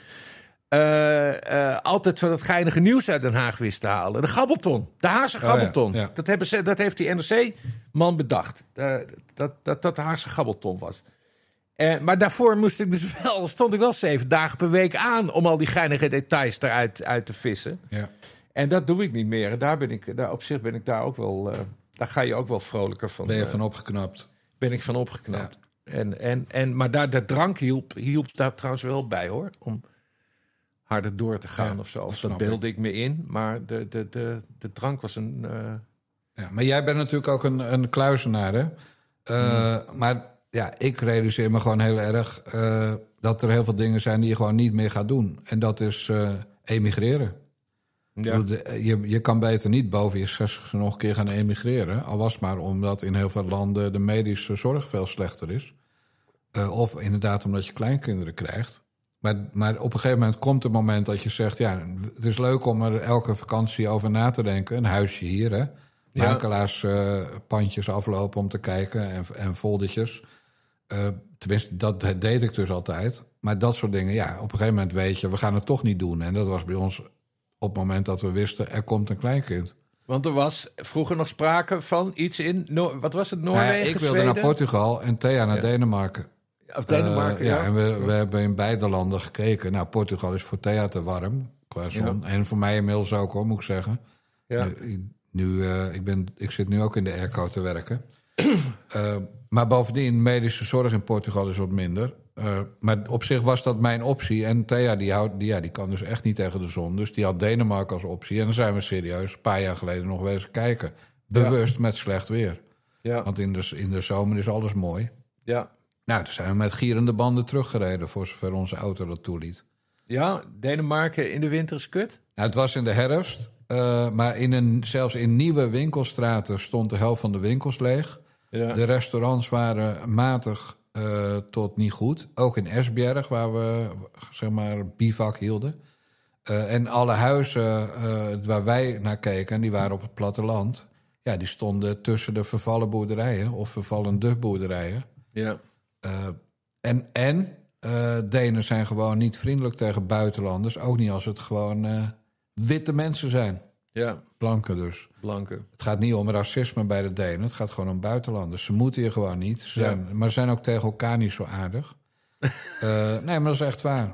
altijd van dat geinige nieuws uit Den Haag wist te halen. De Gabbelton. De Haagse Gabbelton. Ja. Dat heeft die NRC-man bedacht. Dat de Haagse Gabbelton was. Maar daarvoor stond ik wel 7 dagen per week aan... om al die geinige details eruit uit te vissen. Ja. En dat doe ik niet meer. En op zich ben ik daar ook wel... daar ga je ook wel vrolijker van. Ben je van opgeknapt? Ben ik van opgeknapt. Ja. Maar de drank hielp daar trouwens wel bij, hoor. Om harder door te gaan of zo. Of dat beelde ik me in. Maar de drank was een... Ja, maar jij bent natuurlijk ook een kluizenaar, hè? Maar... Ja, ik realiseer me gewoon heel erg dat er heel veel dingen zijn die je gewoon niet meer gaat doen. En dat is emigreren. Ja. Je kan beter niet boven je 60 nog een keer gaan emigreren. Al was maar omdat in heel veel landen de medische zorg veel slechter is. Of inderdaad omdat je kleinkinderen krijgt. Maar op een gegeven moment komt het moment dat je zegt... ja, het is leuk om er elke vakantie over na te denken. Een huisje hier, hè. Makelaars pandjes aflopen om te kijken en foldertjes... tenminste, dat deed ik dus altijd. Maar dat soort dingen, ja, op een gegeven moment weet je... we gaan het toch niet doen. En dat was bij ons op het moment dat we wisten... er komt een kleinkind. Want er was vroeger nog sprake van iets in... wat was het, Noorwegen, ik wilde Zweden? naar Portugal en Thea naar Denemarken. Of Denemarken, ja. En we hebben in beide landen gekeken. Nou, Portugal is voor Thea te warm qua zon. Ja. En voor mij inmiddels ook, hoor, moet ik zeggen. Ja. Ik zit nu ook in de airco te werken. Maar bovendien, medische zorg in Portugal is wat minder. Maar op zich was dat mijn optie. En Thea, die kan dus echt niet tegen de zon. Dus die had Denemarken als optie. En dan zijn we serieus een paar jaar geleden nog wezen kijken. Bewust met slecht weer. Ja. Want in de zomer is alles mooi. Ja. Nou, toen zijn we met gierende banden teruggereden... voor zover onze auto dat toeliet. Ja, Denemarken in de winter is kut? Nou, het was in de herfst. Maar zelfs in nieuwe winkelstraten stond de helft van de winkels leeg. Ja. De restaurants waren matig tot niet goed. Ook in Esbjerg, waar we zeg maar bivak hielden. En alle huizen waar wij naar keken, en die waren op het platteland... ja, die stonden tussen de vervallen boerderijen of vervallende boerderijen. Ja. Denen zijn gewoon niet vriendelijk tegen buitenlanders. Ook niet als het gewoon witte mensen zijn. Ja. Blanken dus. Blanken. Het gaat niet om racisme bij de Denen. Het gaat gewoon om buitenlanders. Ze moeten hier gewoon niet. Maar ze zijn ook tegen elkaar niet zo aardig. Nee, maar dat is echt waar.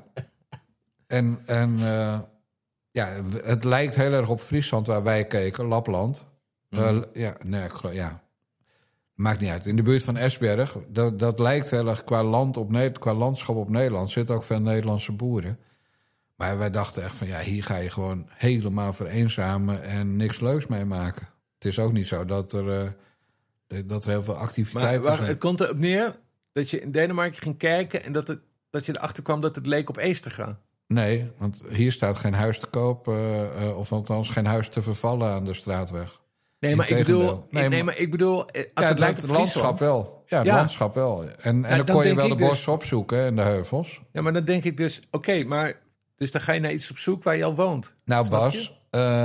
Het lijkt heel erg op Friesland waar wij keken. Lapland. Maakt niet uit. In de buurt van Esbjerg, dat lijkt heel erg qua landschap op Nederland. Zitten ook veel Nederlandse boeren. Maar wij dachten echt van, hier ga je gewoon helemaal vereenzamen en niks leuks mee maken. Het is ook niet zo dat er heel veel activiteiten zijn. Het komt erop neer dat je in Denemarken ging kijken en dat je erachter kwam dat het leek op Eesterga. Nee, want hier staat geen huis te koop, of althans geen huis te vervallen aan de straatweg. Nee, maar ik bedoel... Als het lijkt op landschap wel. Ja, het landschap wel. En dan kon je wel de bossen opzoeken en de heuvels. Ja, maar dan denk ik dus... Oké, maar... Dus dan ga je naar iets op zoek waar je al woont. Nou, Bas,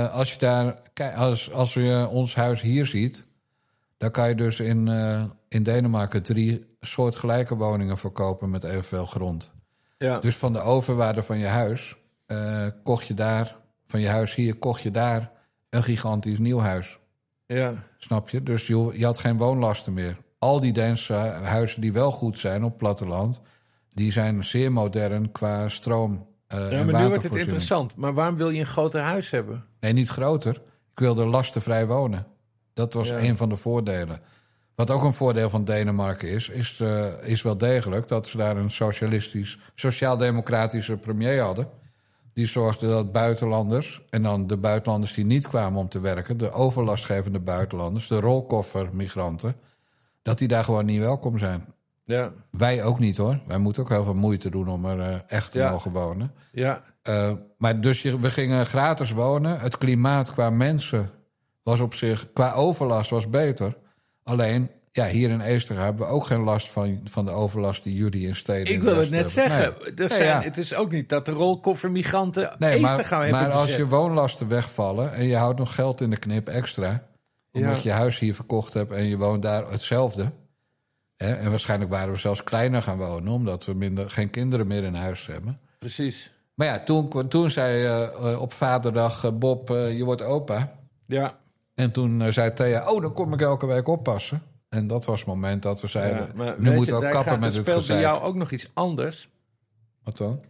als je ons huis hier ziet... dan kan je dus in Denemarken 3 soortgelijke woningen verkopen met evenveel grond. Ja. Dus van de overwaarde van je huis kocht je daar... van je huis hier kocht je daar een gigantisch nieuw huis. Ja. Snap je? Dus je had geen woonlasten meer. Al die Deense huizen die wel goed zijn op platteland... die zijn zeer modern qua stroom en maar nu wordt het interessant. Maar waarom wil je een groter huis hebben? Nee, niet groter. Ik wilde lastenvrij wonen. Dat was een van de voordelen. Wat ook een voordeel van Denemarken is wel degelijk... dat ze daar een sociaal-democratische premier hadden... Die zorgde dat buitenlanders, en dan de buitenlanders die niet kwamen om te werken... de overlastgevende buitenlanders, de rolkoffermigranten... dat die daar gewoon niet welkom zijn. Ja. Wij ook niet, hoor. Wij moeten ook heel veel moeite doen om er echt te mogen wonen. Ja. Maar dus we gingen gratis wonen. Het klimaat qua mensen was op zich... qua overlast was beter. Alleen... Ja, hier in Eesterga hebben we ook geen last van de overlast die jullie in steden... Ik wil het net zeggen. Nee. Het is ook niet dat de rolkoffermigranten Eesterga hebben. Maar als je woonlasten wegvallen en je houdt nog geld in de knip extra... omdat je huis hier verkocht hebt en je woont daar hetzelfde... Hè, en waarschijnlijk waren we zelfs kleiner gaan wonen... omdat we geen kinderen meer in huis hebben. Precies. Maar ja, toen zei op vaderdag Bob, je wordt opa. Ja. En toen zei Thea, dan kom ik elke week oppassen... En dat was het moment dat we zeiden... nu moeten we ook kappen met het gezeik. Er speelt bij jou ook nog iets anders. Wat dan?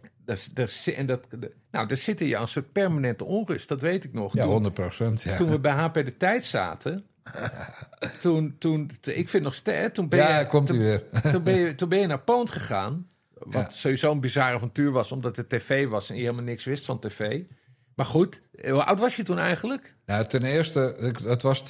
Er zit in jou een soort permanente onrust. Dat weet ik nog. Ja, 100%. Ja. Toen we bij HP De Tijd zaten... ik vind nog steeds... Toen ben je naar Poont gegaan. Wat sowieso een bizarre avontuur was... omdat het tv was en je helemaal niks wist van tv. Maar goed, hoe oud was je toen eigenlijk? Nou, ten eerste, het was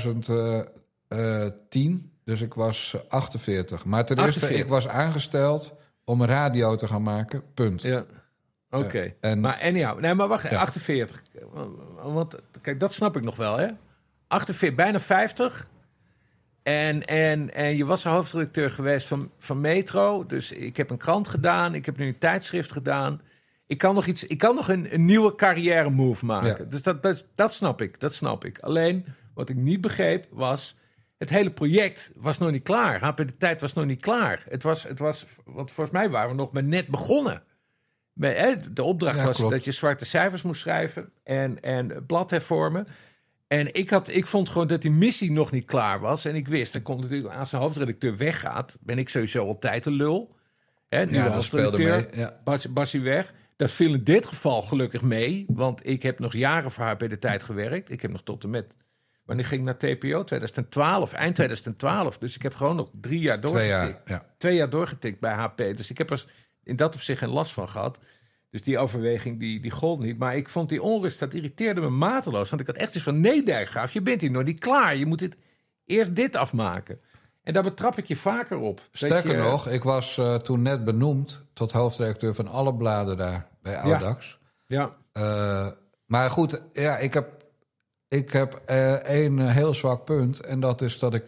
2010, dus ik was 48. Maar ten eerste, ik was aangesteld om een radio te gaan maken, punt. Ja, oké. Maar anyhow, nee, maar wacht, 48. Want, kijk, dat snap ik nog wel, hè? 48, bijna 50. En je was hoofdredacteur geweest van Metro. Dus ik heb een krant gedaan, ik heb nu een tijdschrift gedaan. Ik kan nog een nieuwe carrière move maken. Ja. Dus dat snap ik. Alleen, wat ik niet begreep was... Het hele project was nog niet klaar. HP De Tijd was nog niet klaar. Het was want volgens mij waren we nog maar net begonnen. De opdracht was klopt. Dat je zwarte cijfers moest schrijven en blad hervormen. En ik vond gewoon dat die missie nog niet klaar was. En ik wist, dan komt natuurlijk als een hoofdredacteur weggaat... ben ik sowieso altijd een lul. dat speelde mee. Ja. Bassie weg. Dat viel in dit geval gelukkig mee. Want ik heb nog jaren voor HP De Tijd gewerkt. Ik heb nog tot en met... Wanneer ging ik naar TPO? 2012, eind 2012. Dus ik heb gewoon nog 3 jaar doorgetikt. 2 jaar doorgetikt bij HP. Dus ik heb er in dat opzicht geen last van gehad. Dus die overweging die gold niet. Maar ik vond die onrust, dat irriteerde me mateloos. Want ik had echt iets van, nee Dijkgraaf, je bent hier nog niet klaar. Je moet eerst dit afmaken. En daar betrap ik je vaker op. Sterker nog, ik was toen net benoemd tot hoofdredacteur van alle bladen daar bij Audax. Ja. Maar goed, ja, ik heb één heel zwak punt. En dat is dat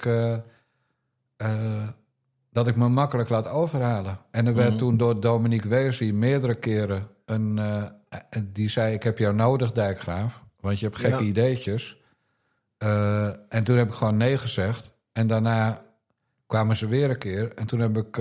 ik me makkelijk laat overhalen. En er werd toen door Dominique Weersy meerdere keren die zei, ik heb jou nodig, Dijkgraaf. Want je hebt gekke ideetjes. En toen heb ik gewoon nee gezegd. En daarna kwamen ze weer een keer. En toen heb ik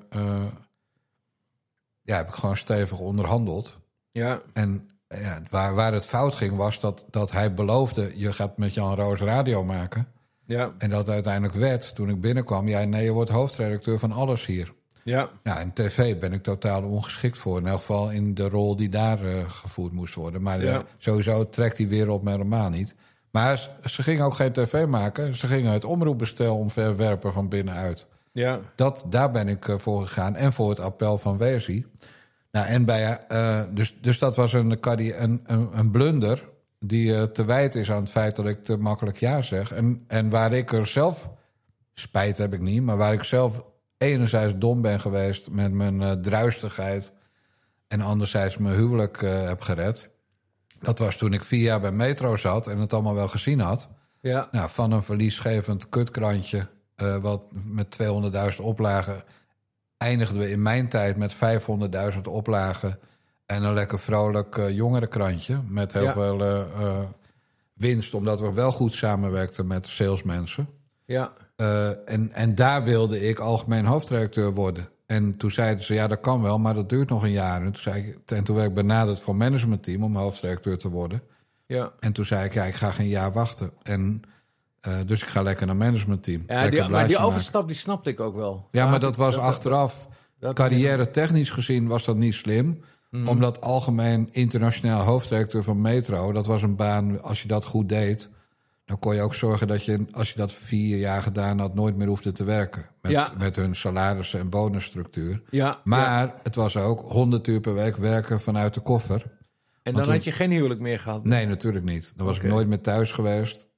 gewoon stevig onderhandeld. Ja. En waar het fout ging was dat hij beloofde, je gaat met Jan Roos radio maken. Ja. En dat uiteindelijk werd, toen ik binnenkwam, je wordt hoofdredacteur van alles hier. Ja. Nou, in tv ben ik totaal ongeschikt voor. In elk geval in de rol die daar gevoerd moest worden. Maar sowieso trekt die wereld me helemaal niet. Maar ze gingen ook geen tv maken. Ze gingen het omroepbestel omverwerpen van binnenuit. Ja. Daar ben ik voor gegaan. En voor het appel van Weersy. Nou, en dus dat was een blunder die te wijten is aan het feit dat ik te makkelijk ja zeg. En waar ik er zelf, spijt heb ik niet, maar waar ik zelf enerzijds dom ben geweest met mijn druistigheid en anderzijds mijn huwelijk heb gered. Dat was toen ik 4 jaar bij Metro zat en het allemaal wel gezien had. Ja. Nou, van een verliesgevend kutkrantje wat met 200.000 oplagen eindigden we in mijn tijd met 500.000 oplagen en een lekker vrolijk jongerenkrantje met heel veel winst, omdat we wel goed samenwerkten met salesmensen. Ja. En daar wilde ik algemeen hoofdredacteur worden. En toen zeiden ze, ja, dat kan wel, maar dat duurt nog een jaar. En toen werd ik benaderd voor managementteam om hoofdredacteur te worden. Ja. En toen zei ik, ik ga geen jaar wachten. En dus ik ga lekker naar managementteam. Ja, maar die overstap, die snapte ik ook wel. Ja, maar dat was achteraf, carrière technisch gezien was dat niet slim. Omdat algemeen internationaal hoofdredacteur van Metro, dat was een baan, als je dat goed deed, dan kon je ook zorgen dat je, als je dat 4 jaar gedaan had, nooit meer hoefde te werken. Met hun salarissen en bonusstructuur. Ja, maar het was ook 100 uur per week werken vanuit de koffer. En dan had je geen huwelijk meer gehad? Nee, natuurlijk niet. Dan was ik nooit meer thuis geweest.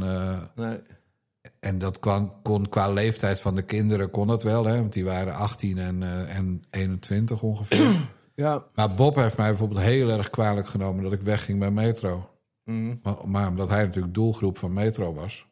En dat kon qua leeftijd van de kinderen kon dat wel. Hè, want die waren 18 en 21 ongeveer. Ja. Maar Bob heeft mij bijvoorbeeld heel erg kwalijk genomen dat ik wegging bij Metro. Maar omdat hij natuurlijk doelgroep van Metro was.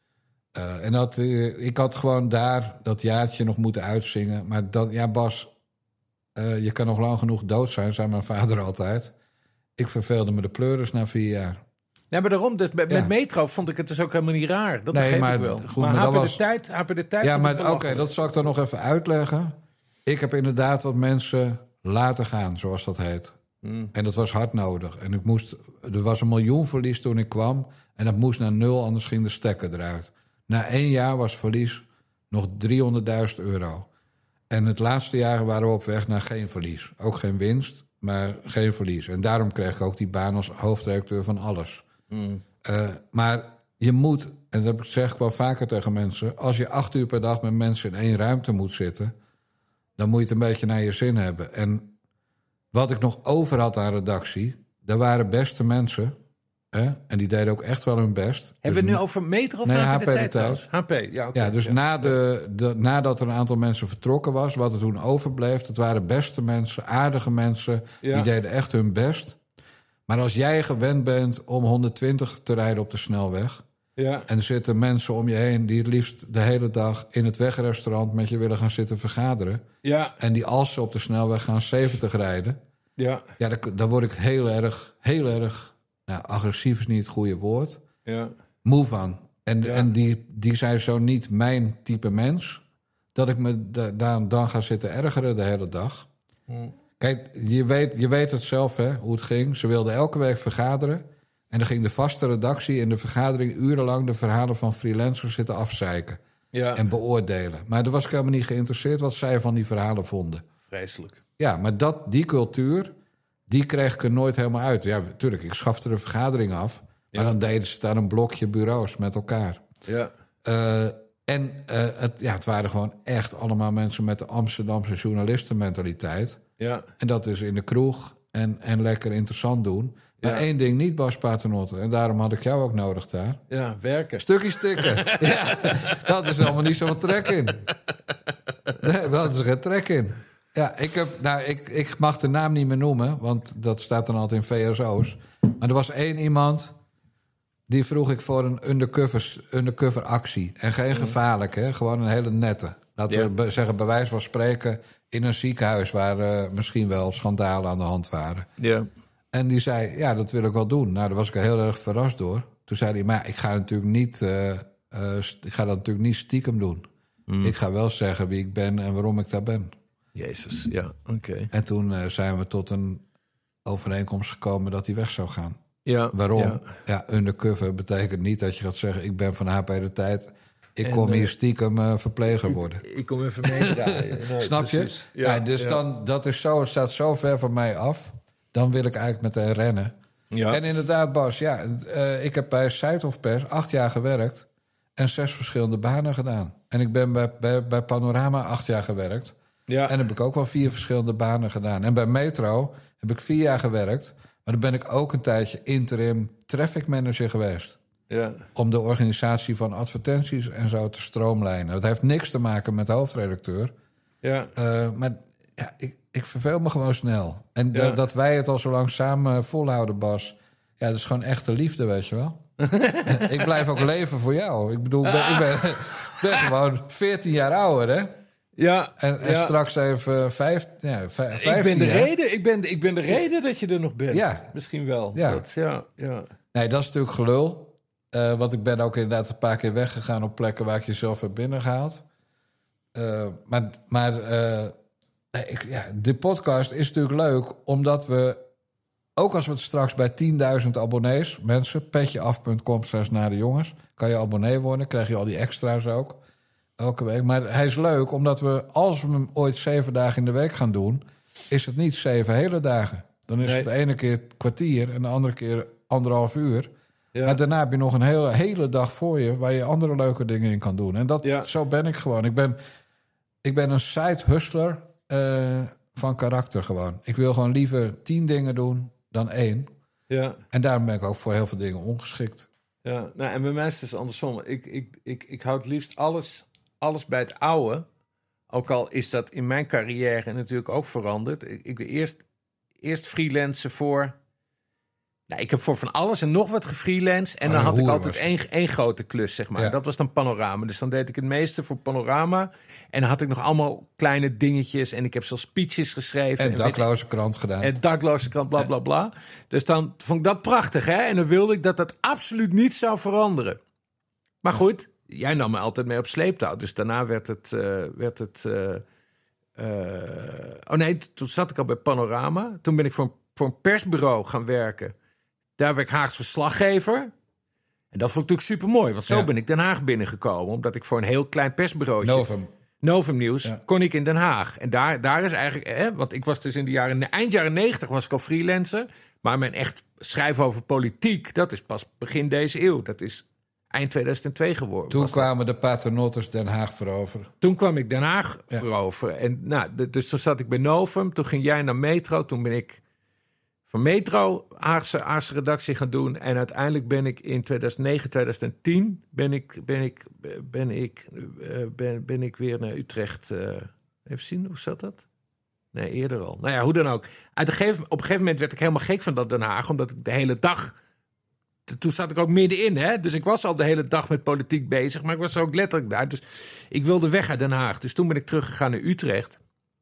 Ik had gewoon daar dat jaartje nog moeten uitzingen. Maar Bas, je kan nog lang genoeg dood zijn, zei mijn vader altijd. Ik verveelde me de pleuris na 4 jaar. Ja, maar daarom, met Metro vond ik het dus ook helemaal niet raar. Dat begreep ik wel. Goed, maar HP de tijd... Ja, maar oké, dat zal ik dan nog even uitleggen. Ik heb inderdaad wat mensen laten gaan, zoals dat heet. En dat was hard nodig. En er was 1 miljoen verlies toen ik kwam. En dat moest naar 0, anders ging de stekker eruit. Na 1 jaar was verlies nog €300.000. En het laatste jaar waren we op weg naar geen verlies. Ook geen winst, maar geen verlies. En daarom kreeg ik ook die baan als hoofdredacteur van alles. Maar je moet, en dat zeg ik wel vaker tegen mensen, als je 8 uur per dag met mensen in 1 ruimte moet zitten, dan moet je het een beetje naar je zin hebben. En wat ik nog over had aan redactie, daar waren beste mensen. En die deden ook echt wel hun best. Hebben we het nu over Metro of HP de Tijd? HP, ja. Okay. Ja, dus nadat er een aantal mensen vertrokken was, wat er toen overbleef, dat waren beste mensen, aardige mensen. Ja. Die deden echt hun best. Maar als jij gewend bent om 120 te rijden op de snelweg, en er zitten mensen om je heen die het liefst de hele dag in het wegrestaurant met je willen gaan zitten vergaderen. Ja. En die als ze op de snelweg gaan 70 rijden. Ja, dan word ik heel erg, nou, agressief is niet het goede woord. Ja. Moe van. En die zijn zo niet mijn type mens, dat ik me dan ga zitten ergeren de hele dag. Kijk, je weet het zelf, hè, hoe het ging. Ze wilden elke week vergaderen. En dan ging de vaste redactie in de vergadering urenlang de verhalen van freelancers zitten afzeiken. Ja. En beoordelen. Maar daar was ik helemaal niet geïnteresseerd wat zij van die verhalen vonden. vreselijk. Ja, maar die cultuur, die kreeg ik er nooit helemaal uit. Ja, natuurlijk, ik schafte de vergadering af. Maar dan deden ze het aan een blokje bureaus met elkaar. Ja. Het waren gewoon echt allemaal mensen met de Amsterdamse journalistenmentaliteit. Ja. En dat is in de kroeg en lekker interessant doen. Maar één ding niet, Bas Paternotte. En daarom had ik jou ook nodig daar. Ja, werken. Stukjes tikken. Ja, dat is allemaal niet zoveel trek in. Nee, dat is er geen trek in. Ja, ik mag de naam niet meer noemen, want dat staat dan altijd in VSO's. Maar er was één iemand, die vroeg ik voor een undercover actie. En geen gevaarlijke, hè? Gewoon een hele nette. Laten we zeggen, bij wijze van spreken, in een ziekenhuis waar misschien wel schandalen aan de hand waren. Ja. En die zei, ja, dat wil ik wel doen. Nou, daar was ik heel erg verrast door. Toen zei hij, maar ik ga dat natuurlijk niet stiekem doen. Ik ga wel zeggen wie ik ben en waarom ik daar ben. Jezus, ja, oké. En toen zijn we tot een overeenkomst gekomen dat hij weg zou gaan. Ja. Waarom? Ja, undercover betekent niet dat je gaat zeggen, ik ben van HP de Tijd. Ik kom hier stiekem verpleger worden. Ik kom even meedraaien. Nee, snap je? Ja, dus dan, dat is zo, het staat zo ver van mij af. Dan wil ik eigenlijk meteen rennen. Ja. En inderdaad, Bas, ik heb bij Seidhof Pers 8 jaar gewerkt en 6 verschillende banen gedaan. En ik ben bij Panorama 8 jaar gewerkt. Ja. En heb ik ook wel 4 verschillende banen gedaan. En bij Metro heb ik 4 jaar gewerkt. Maar dan ben ik ook een tijdje interim traffic manager geweest. Ja. Om de organisatie van advertenties en zo te stroomlijnen. Dat heeft niks te maken met de hoofdredacteur. Ja. Maar ja, ik verveel me gewoon snel. En dat wij het al zo lang samen volhouden, Bas. Ja, dat is gewoon echte liefde, weet je wel. Ik blijf ook leven voor jou. Ik bedoel, ik ben gewoon 14 jaar ouder, hè? Ja. En straks even 15 ik ben de reden. Ik ben de reden dat je er nog bent. Ja. Misschien wel. Ja. Nee, dat is natuurlijk gelul. Want ik ben ook inderdaad een paar keer weggegaan op plekken waar ik jezelf heb binnengehaald. De podcast is natuurlijk leuk, omdat we, ook als we het straks bij 10.000 abonnees, mensen, petjeaf.com/nadejongens, kan je abonnee worden, krijg je al die extra's ook, elke week. Maar hij is leuk, omdat we, als we hem ooit 7 dagen in de week gaan doen, is het niet 7 hele dagen. Dan is het de ene keer kwartier en de andere keer 1,5 uur. Ja. Maar daarna heb je nog een hele dag voor je, waar je andere leuke dingen in kan doen. En zo ben ik gewoon. Ik ben een side hustler van karakter gewoon. Ik wil gewoon liever 10 dingen doen dan 1. Ja. En daarom ben ik ook voor heel veel dingen ongeschikt. Ja, nou, en bij mij is het andersom. Ik hou het liefst alles bij het oude. Ook al is dat in mijn carrière natuurlijk ook veranderd. Ik wil eerst freelancen voor... Nou, ik heb voor van alles en nog wat gefreelanced. En dan had ik altijd één grote klus, zeg maar. Ja. Dat was dan Panorama. Dus dan deed ik het meeste voor Panorama. En dan had ik nog allemaal kleine dingetjes. En ik heb zelfs speeches geschreven. En dakloze krant gedaan. En dakloze krant, bla, bla, bla. Dus dan vond ik dat prachtig, hè. En dan wilde ik dat absoluut niet zou veranderen. Maar goed, jij nam me altijd mee op sleeptouw. Dus daarna werd het... toen zat ik al bij Panorama. Toen ben ik voor een persbureau gaan werken. Daar werd ik Haags verslaggever. En dat vond ik natuurlijk supermooi. Want zo ben ik Den Haag binnengekomen. Omdat ik voor een heel klein persbureautje... Novum Nieuws, kon ik in Den Haag. En daar is eigenlijk... want ik was dus eind jaren 90 was ik al freelancer. Maar mijn echt schrijven over politiek... dat is pas begin deze eeuw. Dat is eind 2002 geworden. Toen kwamen de paternotters Den Haag veroveren. Toen kwam ik Den Haag veroveren. En dus toen zat ik bij Novum. Toen ging jij naar Metro. Toen ben ik... van Metro Haagse redactie gaan doen. En uiteindelijk ben ik in 2009, 2010... ben ik weer naar Utrecht. Even zien, hoe zat dat? Nee, eerder al. Nou ja, hoe dan ook. Op een gegeven moment werd ik helemaal gek van dat Den Haag. Omdat ik de hele dag... Toen zat ik ook middenin, hè. Dus ik was al de hele dag met politiek bezig. Maar ik was ook letterlijk daar. Dus ik wilde weg uit Den Haag. Dus toen ben ik teruggegaan naar Utrecht...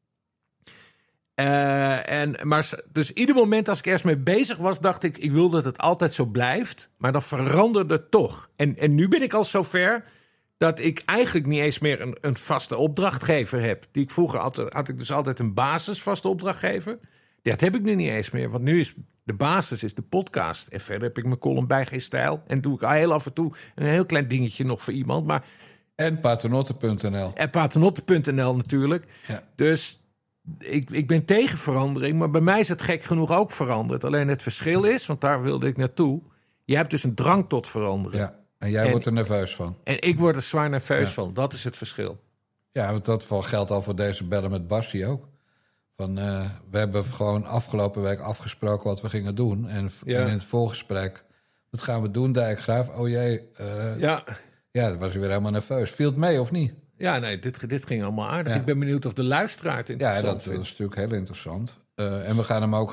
Dus ieder moment als ik ergens mee bezig was, dacht ik wil dat het altijd zo blijft. Maar dan veranderde het toch. En nu ben ik al zover dat ik eigenlijk niet eens meer een vaste opdrachtgever heb. Die ik vroeger had ik dus altijd een basisvaste opdrachtgever. Dat heb ik nu niet eens meer. Want nu is de basis de podcast. En verder heb ik mijn column bij Geen Stijl. En doe ik heel af en toe een heel klein dingetje nog voor iemand. Maar... En paternotte.nl. En paternotte.nl natuurlijk. Ja. Dus ik ben tegen verandering, maar bij mij is het gek genoeg ook veranderd. Alleen het verschil is, want daar wilde ik naartoe. Je hebt dus een drang tot veranderen. Ja, en jij wordt er nerveus van. En ik word er zwaar nerveus van. Dat is het verschil. Ja, want dat geldt al voor deze bellen met Bassie ook. We hebben gewoon afgelopen week afgesproken wat we gingen doen. En in het voorgesprek, wat gaan we doen, Dijkgraaf? Oh jee, ja, dan was hij weer helemaal nerveus. Viel het mee of niet? Ja, nee, dit ging allemaal aardig. Ja. Ik ben benieuwd of de luisteraar het interessant vindt. Ja, dat is natuurlijk heel interessant. En we gaan hem ook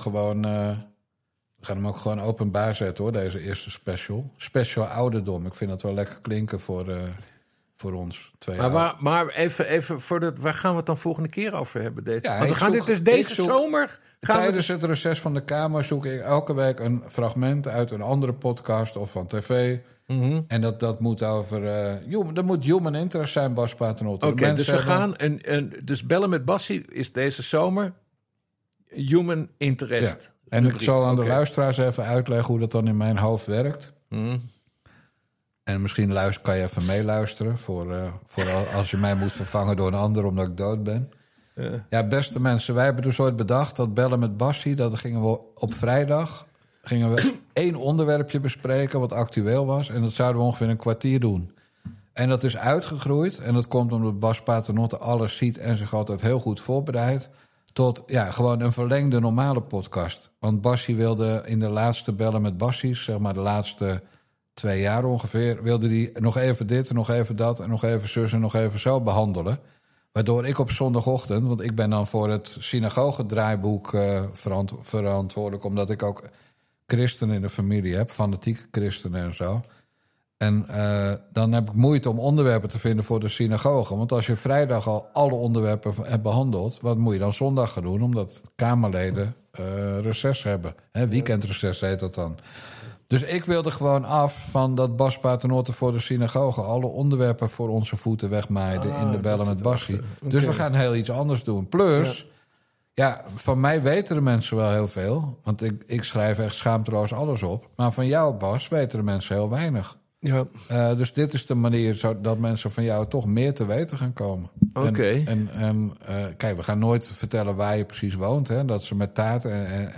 gewoon openbaar zetten, hoor, deze eerste special. Special ouderdom. Ik vind dat wel lekker klinken voor ons. Maar even waar gaan we het dan volgende keer over hebben? Want we gaan dit dus deze zomer... Tijdens het reces van de Kamer zoek ik elke week een fragment uit een andere podcast of van tv. Mm-hmm. En dat moet over... dat moet human interest zijn, Bas Paternotte. Oké, dus we gaan... Dus bellen met Bassie is deze zomer human interest. Ja. En ik zal aan de luisteraars even uitleggen hoe dat dan in mijn hoofd werkt. Mm. En misschien kan je even meeluisteren voor als je mij moet vervangen door een ander omdat ik dood ben. Ja, beste mensen, wij hebben dus ooit bedacht dat bellen met Bassie, dat gingen we op vrijdag 1 onderwerpje bespreken wat actueel was. En dat zouden we ongeveer een kwartier doen. En dat is uitgegroeid. En dat komt omdat Bas Paternotte alles ziet en zich altijd heel goed voorbereidt. Tot gewoon een verlengde normale podcast. Want Bassie wilde in de laatste bellen met Bassies, zeg maar de laatste 2 jaar ongeveer, wilde hij nog even dit, nog even dat en nog even zus en nog even zo behandelen. Waardoor ik op zondagochtend, want ik ben dan voor het synagogedraaiboek verantwoordelijk, omdat ik ook christenen in de familie heb, fanatieke christenen en zo. En dan heb ik moeite om onderwerpen te vinden voor de synagoge. Want als je vrijdag al alle onderwerpen hebt behandeld, wat moet je dan zondag gaan doen? Omdat Kamerleden reces hebben. Weekendreces heet dat dan. Dus ik wilde gewoon af van dat Bas Paternotte voor de synagoge alle onderwerpen voor onze voeten wegmaaide in de bellen met Bassie. Okay. Dus we gaan heel iets anders doen. Plus, van mij weten de mensen wel heel veel. Want ik schrijf echt schaamteloos alles op. Maar van jou, Bas, weten de mensen heel weinig. Ja. Dus dit is de manier dat mensen van jou toch meer te weten gaan komen. Oké. En kijk, we gaan nooit vertellen waar je precies woont. Hè? Dat ze met taart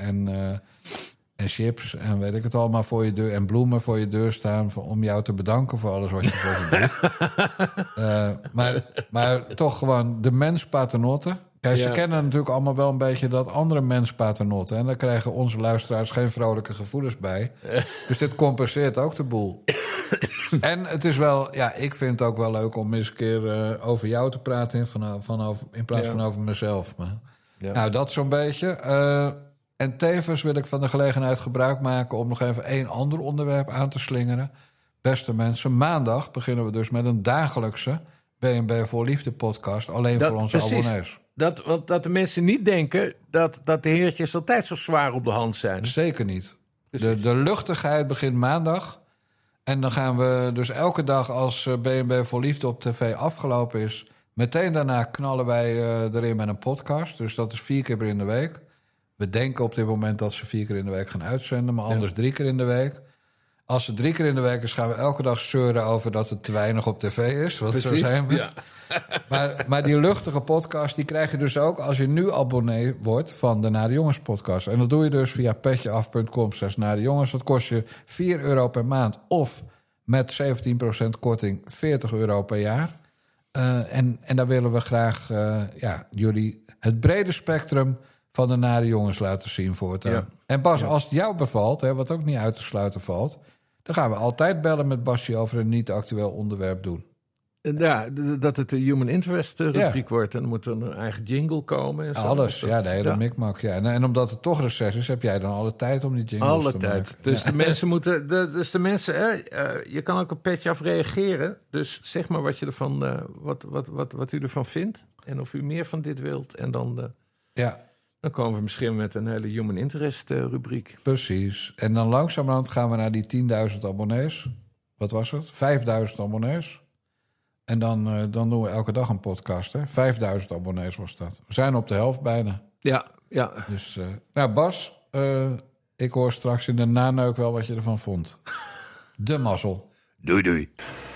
en chips en weet ik het allemaal voor je deur en bloemen voor je deur staan om jou te bedanken voor alles wat je voor ze doet. Maar toch gewoon de mens Paternotte. Kijk, ze kennen natuurlijk allemaal wel een beetje dat andere mens Paternotte. En daar krijgen onze luisteraars geen vrolijke gevoelens bij. Dus dit compenseert ook de boel. En het is wel, ik vind het ook wel leuk om eens een keer over jou te praten in plaats van over mezelf. Maar, nou, dat zo'n beetje. En tevens wil ik van de gelegenheid gebruik maken om nog even 1 ander onderwerp aan te slingeren. Beste mensen, maandag beginnen we dus met een dagelijkse BNB voor Liefde podcast. Alleen voor onze abonnees. Dat de mensen niet denken dat de heertjes altijd zo zwaar op de hand zijn. Zeker niet. De luchtigheid begint maandag. En dan gaan we dus elke dag als BNB voor Liefde op tv afgelopen is, meteen daarna knallen wij erin met een podcast. Dus dat is 4 keer in de week. We denken op dit moment dat ze 4 keer in de week gaan uitzenden, maar anders 3 keer in de week. Als het 3 keer in de week is, gaan we elke dag zeuren over dat het te weinig op tv is. Want zo zijn we. Ja. Maar die luchtige podcast, die krijg je dus ook als je nu abonnee wordt van de Nare Jongens podcast. En dat doe je dus via petjeaf.com/Nare Jongens. Dat kost je €4 per maand of met 17% korting €40 per jaar. En daar willen we graag jullie het brede spectrum van de Nare Jongens laten zien voortaan. Ja. En Bas, als het jou bevalt, wat ook niet uit te sluiten valt, dan gaan we altijd bellen met Basje over een niet actueel onderwerp doen. Ja, dat het de human interest rubriek wordt. En dan moet er een eigen jingle komen. En zo. Alles, de hele mikmak. Ja. En omdat het toch reces is, heb jij dan alle tijd om die jingles te maken. Alle tijd. Dus de mensen moeten... de mensen, je kan ook op Petje Af reageren. Dus zeg maar wat je ervan, wat u ervan vindt. En of u meer van dit wilt. En dan... Dan komen we misschien met een hele human interest rubriek. Precies. En dan langzamerhand gaan we naar die 10.000 abonnees. Wat was het? 5.000 abonnees. En dan doen we elke dag een podcast. 5.000 abonnees was dat. We zijn op de helft bijna. Ja. Dus, Bas, ik hoor straks in de naneuk wel wat je ervan vond. De mazzel. Doei.